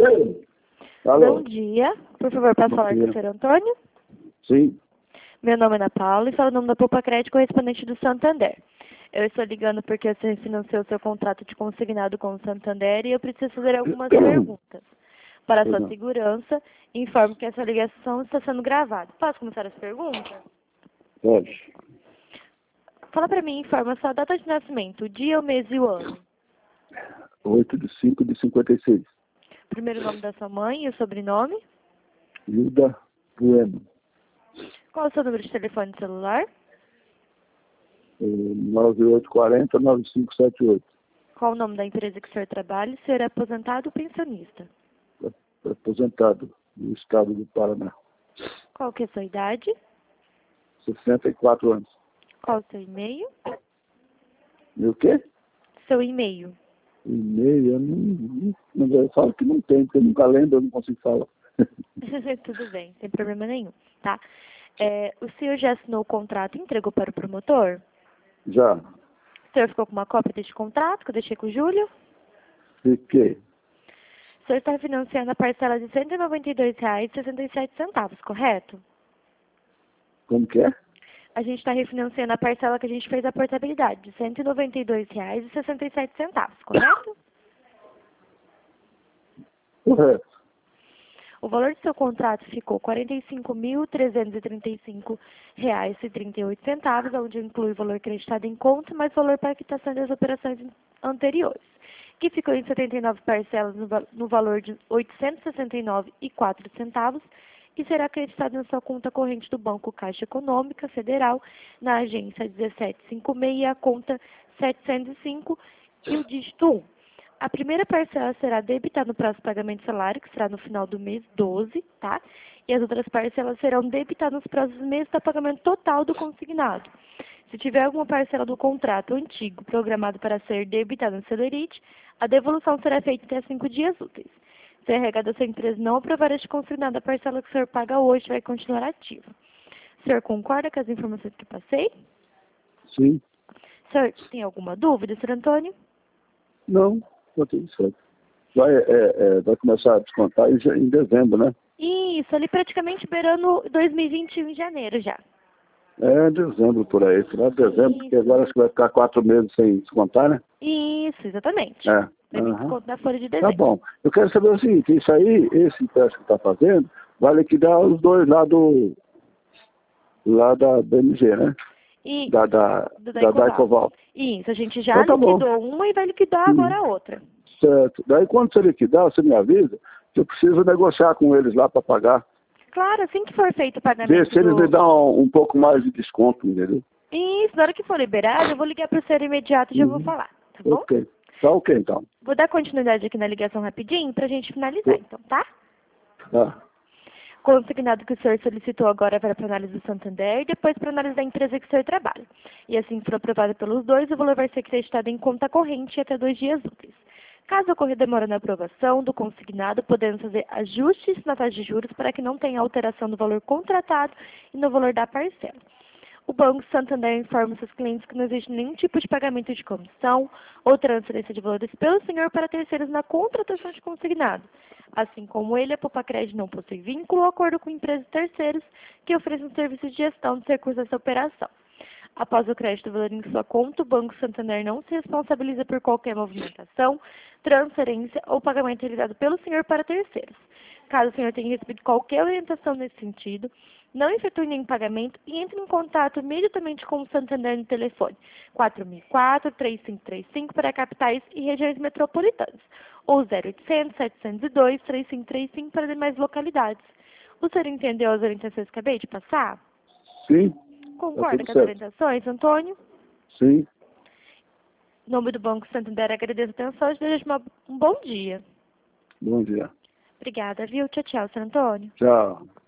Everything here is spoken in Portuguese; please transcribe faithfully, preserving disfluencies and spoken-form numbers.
Alô? Bom dia. Por favor, posso Bom falar com dia. o senhor Antônio? Sim, Meu nome é Ana Paula e falo o nome da Poupa Crédito correspondente do Santander. Eu estou ligando porque você financiou seu contrato de consignado com o Santander e eu preciso fazer algumas perguntas. Para pois sua não. segurança, informo que essa ligação está sendo gravada. Posso começar as perguntas? Pode. Fala para mim, informa a sua data de nascimento, o dia, o mês e o ano. oito de cinco de cinquenta e seis. Primeiro nome da sua mãe e o sobrenome. Hilda Bueno. Qual é o seu número de telefone celular? nove oito quatro zero nove cinco sete oito. Qual o nome da empresa que o senhor trabalha? Se o senhor é aposentado ou pensionista? Aposentado no estado do Paraná. Qual que é a sua idade? sessenta e quatro anos. Qual o seu e-mail? E o quê? Seu e-mail. E-mail, eu não, não, eu falo que não tem, porque eu nunca lembro, eu não consigo falar. Tudo bem, sem problema nenhum, tá? É, o senhor já assinou o contrato e entregou para o promotor? Já O senhor ficou com uma cópia deste contrato que eu deixei com o Júlio? fiquei. O senhor está financiando a parcela de cento e noventa e dois reais e sessenta e sete centavos, correto? Como que é? A gente está refinanciando a parcela que a gente fez a portabilidade, de cento e noventa e dois reais e sessenta e sete centavos, correto? Correto. O valor do seu contrato ficou quarenta e cinco mil trezentos e trinta e cinco reais e trinta e oito centavos, onde inclui o valor acreditado em conta, mais valor para a quitação das operações anteriores, que ficou em setenta e nove parcelas no, no valor de oitocentos e sessenta e nove reais e quatro centavos, e será acreditado na sua conta corrente do Banco Caixa Econômica Federal, na agência dezessete cinquenta e seis e a conta setecentos e cinco e o dígito um. A primeira parcela será debitada no prazo de pagamento de salário, que será no final do mês doze, tá? E as outras parcelas serão debitadas nos próximos meses do pagamento total do consignado. Se tiver alguma parcela do contrato antigo programado para ser debitada no Celerite, a devolução será feita até cinco dias úteis. Se a R H da sua empresa não aprovar este consignado, a parcela que o senhor paga hoje vai continuar ativa. O senhor concorda com as informações que passei? Sim. O senhor tem alguma dúvida, senhor Antônio? Não, está tudo certo. Vai, é, é, vai começar a descontar em em dezembro, né? Isso, ali praticamente beirando dois mil e vinte e um em janeiro já. É dezembro por aí, final de dezembro, Isso. porque agora acho que vai ficar quatro meses sem descontar, né? Isso, exatamente. É. Vai vir Aham. desconto na folha de Tá dezembro. bom. Eu quero saber o seguinte, isso aí, esse empréstimo que está fazendo, vai liquidar os dois lá do lá da B M G, né? E Da, da, do da Daicoval. Daicoval. Isso, a gente já Então tá bom. liquidou uma e vai liquidar Hum, agora a outra. certo. Daí quando você liquidar, você me avisa que eu preciso negociar com eles lá para pagar. Claro, assim que for feito o Ver pagamento se eles me do... dão um, um pouco mais de desconto, entendeu? Isso, na hora que for liberado, eu vou ligar para o senhor imediato e já vou Uhum. falar, tá bom? Ok. Tá ok então. Vou dar continuidade aqui na ligação rapidinho para a gente finalizar, então, tá? Tá. Consignado que o senhor solicitou agora para a análise do Santander e depois para a análise da empresa que o senhor trabalha. E assim que for aprovado pelos dois, o valor vai ser acreditado em conta corrente até dois dias úteis. Caso ocorra demora na aprovação do consignado, podemos fazer ajustes na taxa de juros para que não tenha alteração no valor contratado e no valor da parcela. O Banco Santander informa seus clientes que não existe nenhum tipo de pagamento de comissão ou transferência de valores pelo senhor para terceiros na contratação de consignado. Assim como ele, a Poupa Crédito não possui vínculo ou acordo com empresas terceiros que ofereçam serviços de gestão dos recursos dessa operação. Após o crédito valor em sua conta, o Banco Santander não se responsabiliza por qualquer movimentação, transferência ou pagamento realizado pelo senhor para terceiros. Caso o senhor tenha recebido qualquer orientação nesse sentido, não efetue nenhum pagamento e entre em contato imediatamente com o Santander no telefone quatro mil e quatro, três cinco três cinco para capitais e regiões metropolitanas, ou zero oitocentos, setecentos e dois, três cinco três cinco para demais localidades. O senhor entendeu as orientações que acabei de passar? Sim. Concorda Tá com tudo as certo. orientações, Antônio? Sim. Em nome do Banco Santander, agradeço a atenção e desejo uma- um bom dia. Bom dia. Obrigada, viu? Tchau, tchau, senhor Antônio. Tchau.